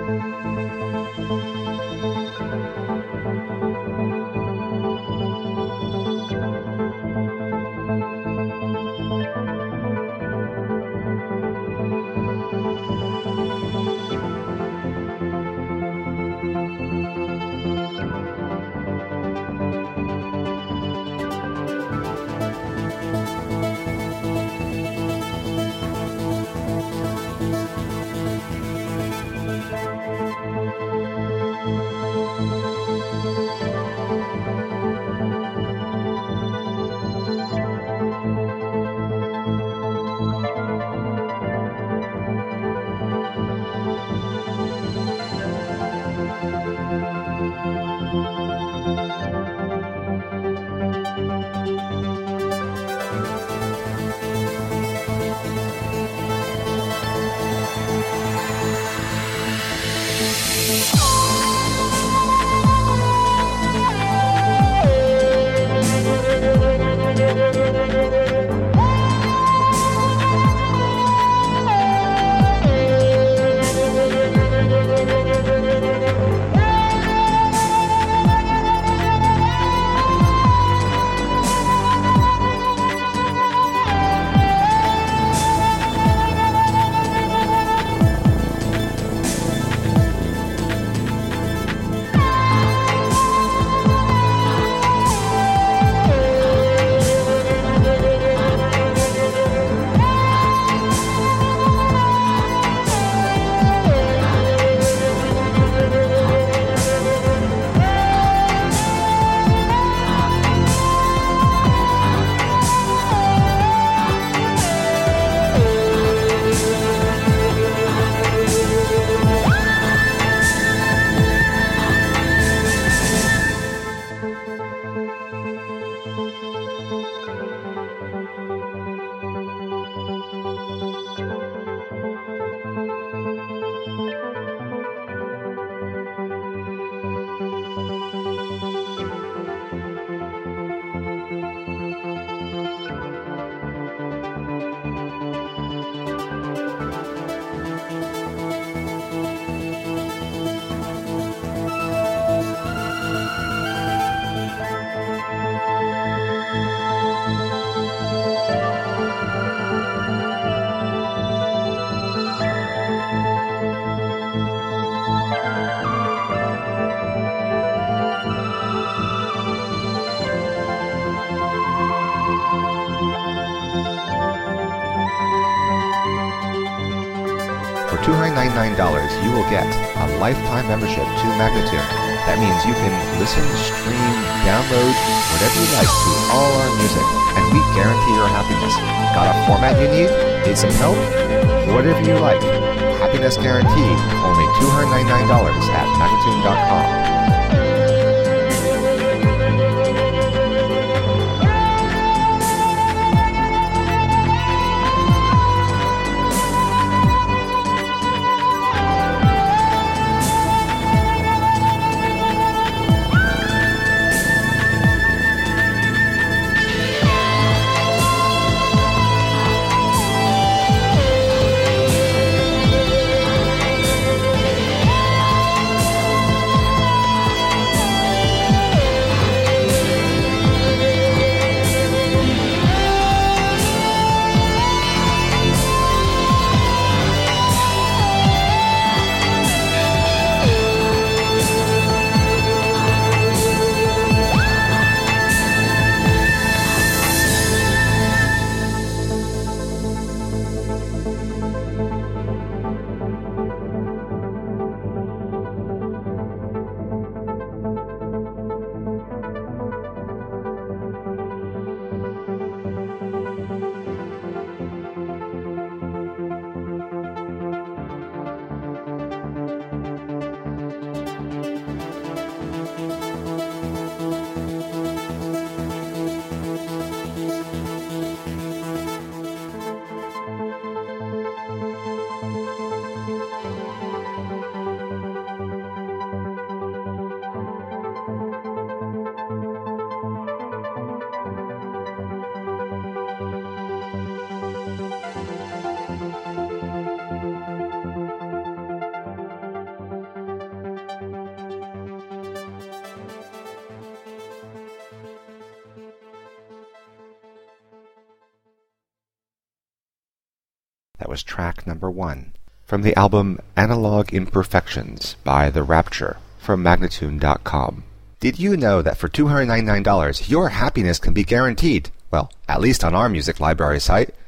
For $299, you will get a lifetime membership to Magnatune. That means you can listen, stream, download, whatever you like to all our music, and we guarantee your happiness. Got a format you need? Need some help? Whatever you like. Happiness guaranteed. Only $299 at Magnatune.com. That was track number 1. From the album Analog Imperfections by The Rapture from Magnatune.com. Did you know that for $299 your happiness can be guaranteed? Well, at least on our music library site.